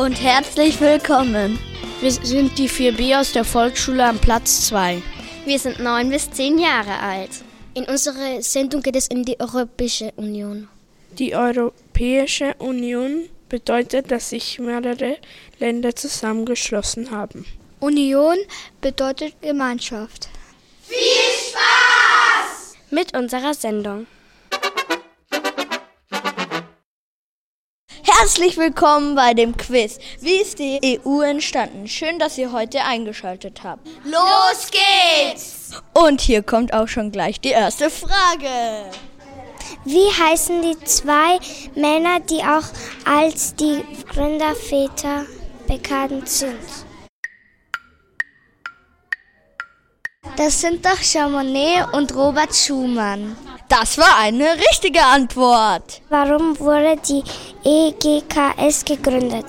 und herzlich willkommen. Wir sind die 4B aus der Volksschule am Platz 2. Wir sind 9 bis 10 Jahre alt. In unserer Sendung geht es um die Europäische Union. Die Europäische Union bedeutet, dass sich mehrere Länder zusammengeschlossen haben. Union bedeutet Gemeinschaft. Viel Spaß mit unserer Sendung. Herzlich willkommen bei dem Quiz. Wie ist die EU entstanden? Schön, dass ihr heute eingeschaltet habt. Los geht's! Und hier kommt auch schon gleich die erste Frage. Wie heißen die 2 Männer, die auch als die Gründerväter bekannt sind? Das sind doch Jean Monnet und Robert Schuman. Das war eine richtige Antwort. Warum wurde die EGKS gegründet?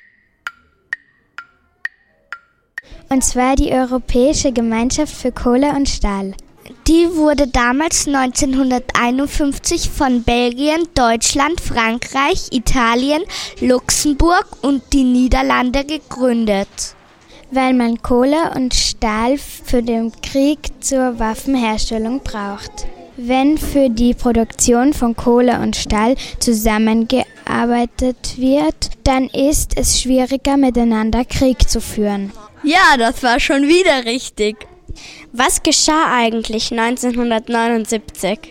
Und zwar die Europäische Gemeinschaft für Kohle und Stahl. Die wurde damals 1951 von Belgien, Deutschland, Frankreich, Italien, Luxemburg und die Niederlande gegründet. Weil man Kohle und Stahl für den Krieg zur Waffenherstellung braucht. Wenn für die Produktion von Kohle und Stahl zusammengearbeitet wird, dann ist es schwieriger, miteinander Krieg zu führen. Ja, das war schon wieder richtig. Was geschah eigentlich 1979?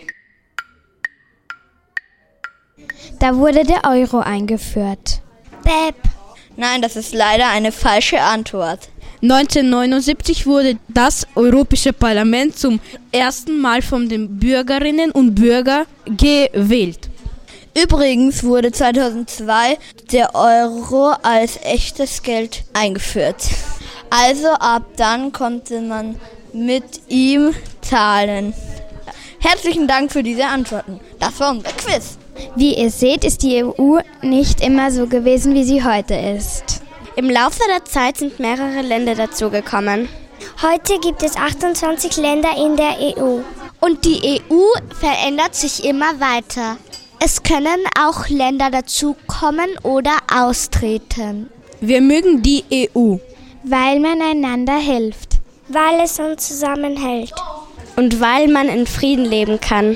Da wurde der Euro eingeführt. Bäb. Nein, das ist leider eine falsche Antwort. 1979 wurde das Europäische Parlament zum ersten Mal von den Bürgerinnen und Bürgern gewählt. Übrigens wurde 2002 der Euro als echtes Geld eingeführt. Also ab dann konnte man mit ihm zahlen. Herzlichen Dank für diese Antworten. Das war unser Quiz. Wie ihr seht, ist die EU nicht immer so gewesen, wie sie heute ist. Im Laufe der Zeit sind mehrere Länder dazugekommen. Heute gibt es 28 Länder in der EU. Und die EU verändert sich immer weiter. Es können auch Länder dazukommen oder austreten. Wir mögen die EU. Weil man einander hilft. Weil es uns zusammenhält. Und weil man in Frieden leben kann.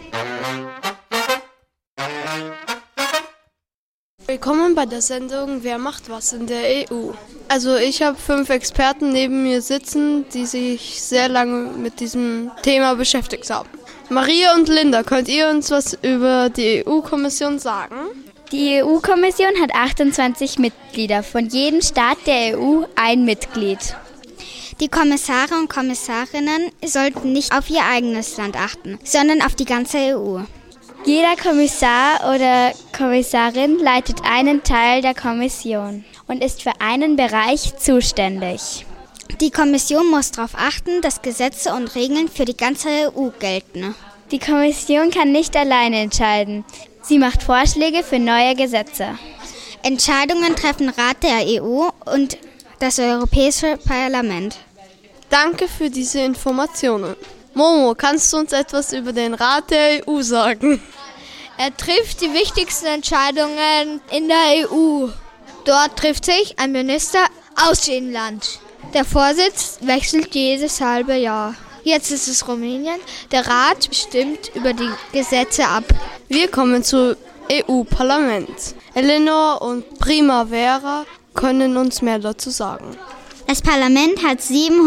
Willkommen bei der Sendung Wer macht was in der EU? Also ich habe 5 Experten neben mir sitzen, die sich sehr lange mit diesem Thema beschäftigt haben. Maria und Linda, könnt ihr uns was über die EU-Kommission sagen? Die EU-Kommission hat 28 Mitglieder, von jedem Staat der EU ein Mitglied. Die Kommissare und Kommissarinnen sollten nicht auf ihr eigenes Land achten, sondern auf die ganze EU. Jeder Kommissar oder Kommissarin leitet einen Teil der Kommission und ist für einen Bereich zuständig. Die Kommission muss darauf achten, dass Gesetze und Regeln für die ganze EU gelten. Die Kommission kann nicht alleine entscheiden. Sie macht Vorschläge für neue Gesetze. Entscheidungen treffen Rat der EU und das Europäische Parlament. Danke für diese Informationen. Momo, kannst du uns etwas über den Rat der EU sagen? Er trifft die wichtigsten Entscheidungen in der EU. Dort trifft sich ein Minister aus dem Land. Der Vorsitz wechselt jedes halbe Jahr. Jetzt ist es Rumänien. Der Rat stimmt über die Gesetze ab. Wir kommen zum EU-Parlament. Eleanor und Primavera können uns mehr dazu sagen. Das Parlament hat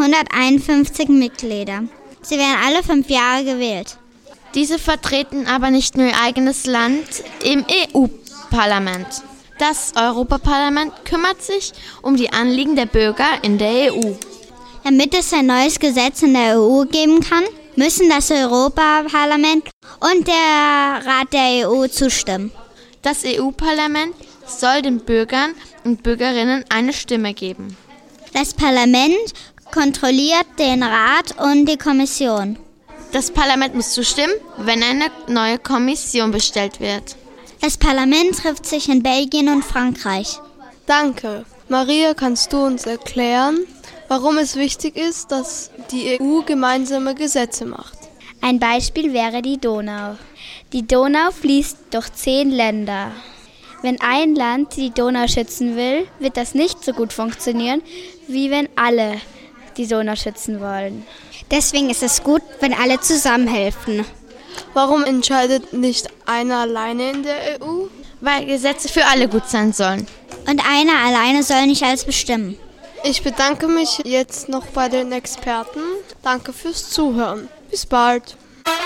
751 Mitglieder. Sie werden alle 5 Jahre gewählt. Diese vertreten aber nicht nur ihr eigenes Land im EU-Parlament. Das Europaparlament kümmert sich um die Anliegen der Bürger in der EU. Damit es ein neues Gesetz in der EU geben kann, müssen das Europaparlament und der Rat der EU zustimmen. Das EU-Parlament soll den Bürgern und Bürgerinnen eine Stimme geben. Das Parlament kontrolliert den Rat und die Kommission. Das Parlament muss zustimmen, wenn eine neue Kommission bestellt wird. Das Parlament trifft sich in Belgien und Frankreich. Danke. Maria, kannst du uns erklären, warum es wichtig ist, dass die EU gemeinsame Gesetze macht? Ein Beispiel wäre die Donau. Die Donau fließt durch 10 Länder. Wenn ein Land die Donau schützen will, wird das nicht so gut funktionieren, wie wenn alle die Donau schützen wollen. Deswegen ist es gut, wenn alle zusammenhelfen. Warum entscheidet nicht einer alleine in der EU? Weil Gesetze für alle gut sein sollen. Und einer alleine soll nicht alles bestimmen. Ich bedanke mich jetzt noch bei den Experten. Danke fürs Zuhören. Bis bald.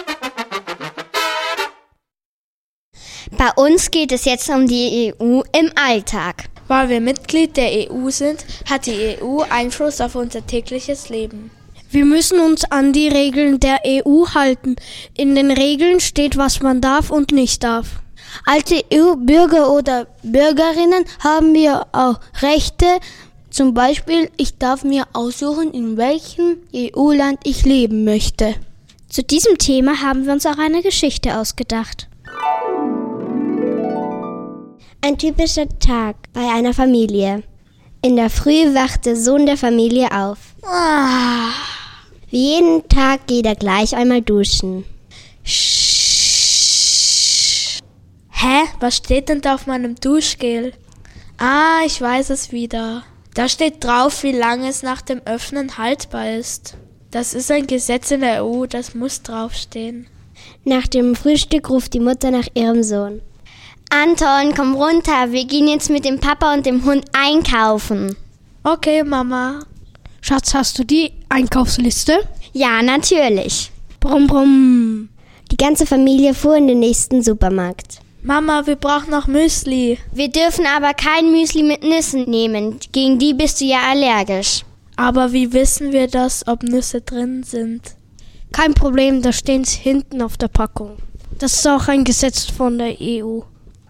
Bei uns geht es jetzt um die EU im Alltag. Weil wir Mitglied der EU sind, hat die EU Einfluss auf unser tägliches Leben. Wir müssen uns an die Regeln der EU halten. In den Regeln steht, was man darf und nicht darf. Als EU-Bürger oder Bürgerinnen haben wir auch Rechte. Zum Beispiel, ich darf mir aussuchen, in welchem EU-Land ich leben möchte. Zu diesem Thema haben wir uns auch eine Geschichte ausgedacht. Ein typischer Tag bei einer Familie. In der Früh wacht der Sohn der Familie auf. Wie jeden Tag geht er gleich einmal duschen. Hä? Was steht denn da auf meinem Duschgel? Ah, ich weiß es wieder. Da steht drauf, wie lange es nach dem Öffnen haltbar ist. Das ist ein Gesetz in der EU, das muss draufstehen. Nach dem Frühstück ruft die Mutter nach ihrem Sohn. Anton, komm runter, wir gehen jetzt mit dem Papa und dem Hund einkaufen. Okay, Mama. Schatz, hast du die Einkaufsliste? Ja, natürlich. Brumm, brumm. Die ganze Familie fuhr in den nächsten Supermarkt. Mama, wir brauchen noch Müsli. Wir dürfen aber kein Müsli mit Nüssen nehmen. Gegen die bist du ja allergisch. Aber wie wissen wir das, ob Nüsse drin sind? Kein Problem, da stehen sie hinten auf der Packung. Das ist auch ein Gesetz von der EU.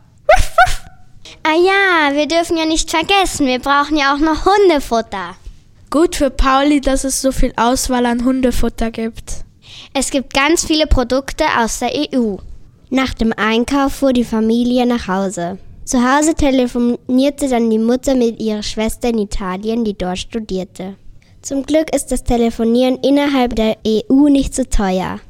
Ah ja, wir dürfen ja nicht vergessen, wir brauchen ja auch noch Hundefutter. Gut für Pauli, dass es so viel Auswahl an Hundefutter gibt. Es gibt ganz viele Produkte aus der EU. Nach dem Einkauf fuhr die Familie nach Hause. Zu Hause telefonierte dann die Mutter mit ihrer Schwester in Italien, die dort studierte. Zum Glück ist das Telefonieren innerhalb der EU nicht so teuer.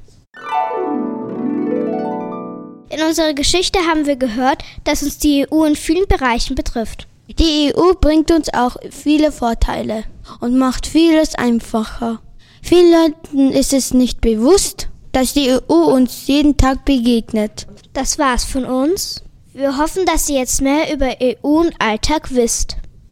In unserer Geschichte haben wir gehört, dass uns die EU in vielen Bereichen betrifft. Die EU bringt uns auch viele Vorteile und macht vieles einfacher. Vielen Leuten ist es nicht bewusst, dass die EU uns jeden Tag begegnet. Das war's von uns. Wir hoffen, dass ihr jetzt mehr über EU und Alltag wisst.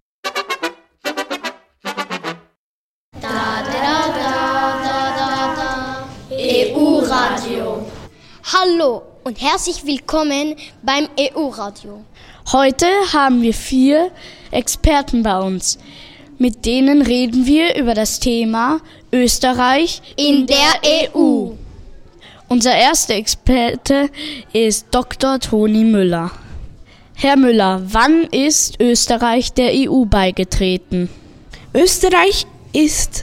EU-Radio. Hallo und herzlich willkommen beim EU-Radio. Heute haben wir 4 Experten bei uns. Mit denen reden wir über das Thema Österreich in der EU. Unser erster Experte ist Dr. Toni Müller. Herr Müller, wann ist Österreich der EU beigetreten? Österreich ist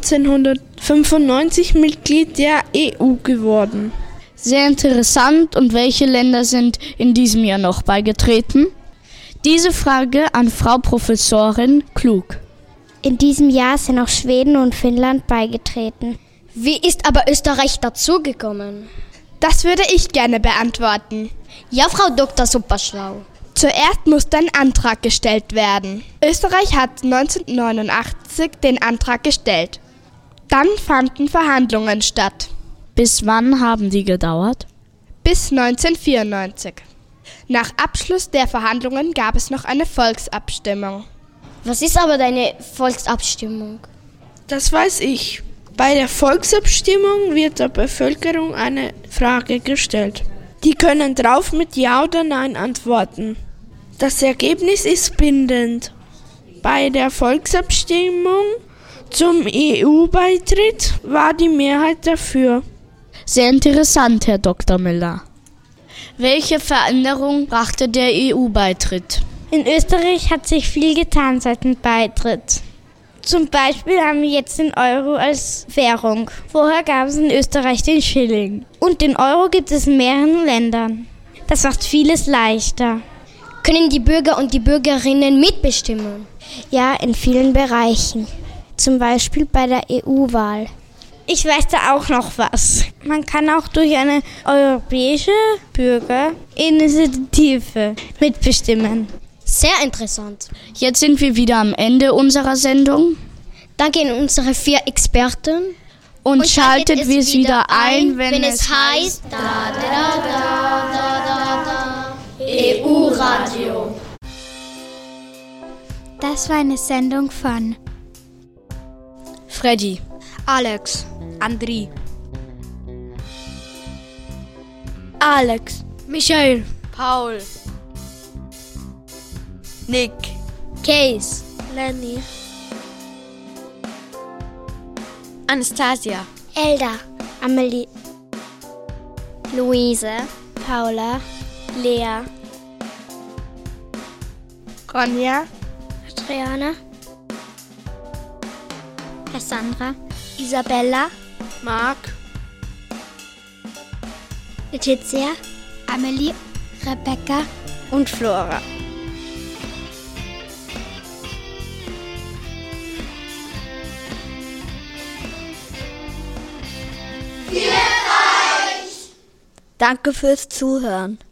1995 Mitglied der EU geworden. Sehr interessant. Und welche Länder sind in diesem Jahr noch beigetreten? Diese Frage an Frau Professorin Klug. In diesem Jahr sind auch Schweden und Finnland beigetreten. Wie ist aber Österreich dazugekommen? Das würde ich gerne beantworten. Ja, Frau Dr. Superschlau. Zuerst musste ein Antrag gestellt werden. Österreich hat 1989 den Antrag gestellt. Dann fanden Verhandlungen statt. Bis wann haben die gedauert? Bis 1994. Nach Abschluss der Verhandlungen gab es noch eine Volksabstimmung. Was ist aber deine Volksabstimmung? Das weiß ich. Bei der Volksabstimmung wird der Bevölkerung eine Frage gestellt. Die können drauf mit Ja oder Nein antworten. Das Ergebnis ist bindend. Bei der Volksabstimmung zum EU-Beitritt war die Mehrheit dafür. Sehr interessant, Herr Dr. Müller. Welche Veränderung brachte der EU-Beitritt? In Österreich hat sich viel getan seit dem Beitritt. Zum Beispiel haben wir jetzt den Euro als Währung. Vorher gab es in Österreich den Schilling. Und den Euro gibt es in mehreren Ländern. Das macht vieles leichter. Können die Bürger und die Bürgerinnen mitbestimmen? Ja, in vielen Bereichen. Zum Beispiel bei der EU-Wahl. Ich weiß da auch noch was. Man kann auch durch eine europäische Bürgerinitiative mitbestimmen. Sehr interessant. Jetzt sind wir wieder am Ende unserer Sendung. Danke an unsere 4 Experten. Und schaltet es wieder ein, wenn es heißt EU-Radio. Das war eine Sendung von Freddy, Alex, Andri, Alex, Michael, Paul, Nick, Case, Lenny, Anastasia, Elda, Amelie, Luise, Paula, Lea, Ronja, Adriana, Cassandra, Isabella, Marc, Letizia, Amelie, Rebecca und Flora. Danke fürs Zuhören.